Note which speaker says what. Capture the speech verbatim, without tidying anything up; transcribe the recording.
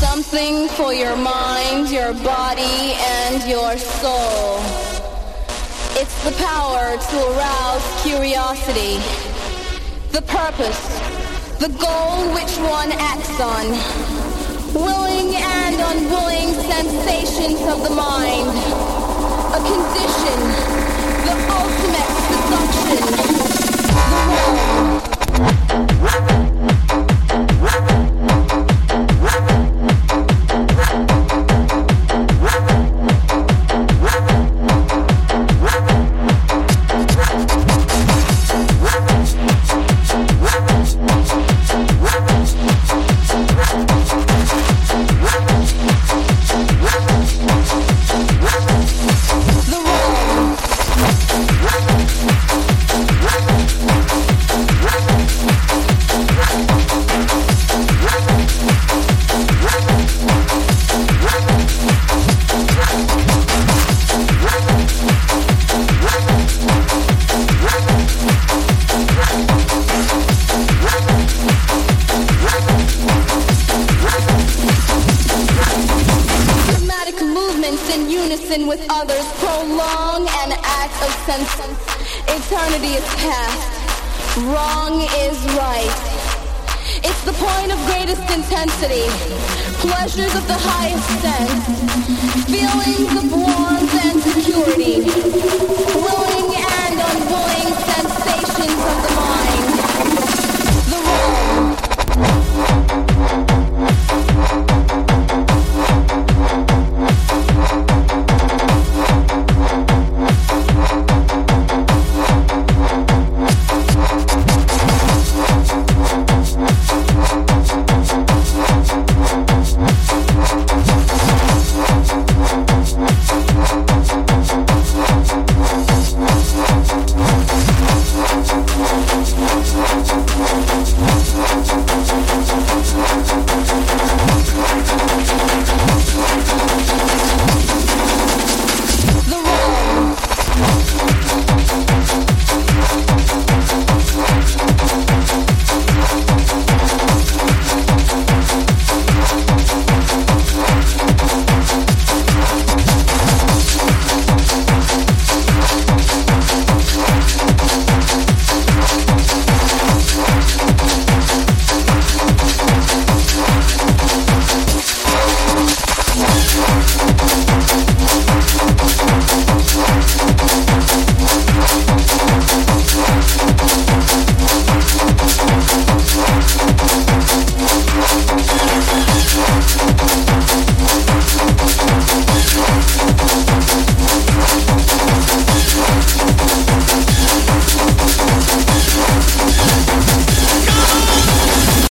Speaker 1: Something for your mind, your body, and your soul. It's the power to arouse curiosity. The purpose, the goal which one acts on. Willing and unwilling sensations of the mind. A condition, the ultimate seduction. The will. With others, prolong an act of sense. Eternity is past. Wrong is right. It's the point of greatest intensity. Pleasures of the highest sense. Feelings of warmth and security. Willing and unwilling sensations of the